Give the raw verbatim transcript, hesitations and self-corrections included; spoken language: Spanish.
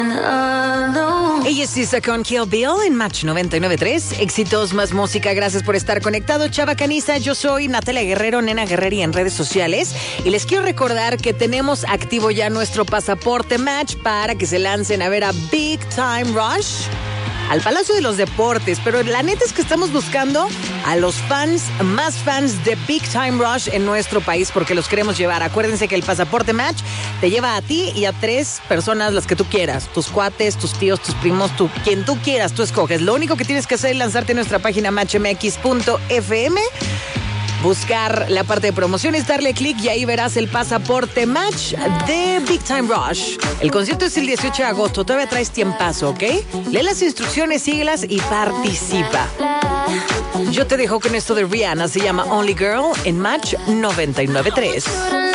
Ella es Sisa con Kill Bill en Match noventa y nueve punto tres. Éxitos más música. Gracias por estar conectado. Chava Caniza, yo soy Natalia Guerrero, Nena Guerreri en redes sociales. Y les quiero recordar que tenemos activo ya nuestro pasaporte Match para que se lancen a ver a Big Time Rush al Palacio de los Deportes, pero la neta es que estamos buscando a los fans, más fans de Big Time Rush en nuestro país, porque los queremos llevar. Acuérdense que el pasaporte Match te lleva a ti y a tres personas, las que tú quieras, tus cuates, tus tíos, tus primos, tú, quien tú quieras, tú escoges. Lo único que tienes que hacer es lanzarte a nuestra página match m x punto f m, buscar la parte de promociones, darle clic y ahí verás el pasaporte Match de Big Time Rush. El concierto es el dieciocho de agosto, todavía traes tiempazo, ¿ok? Lee las instrucciones, síguelas y participa. Yo te dejo con esto de Rihanna, se llama Only Girl en Match noventa y nueve punto tres.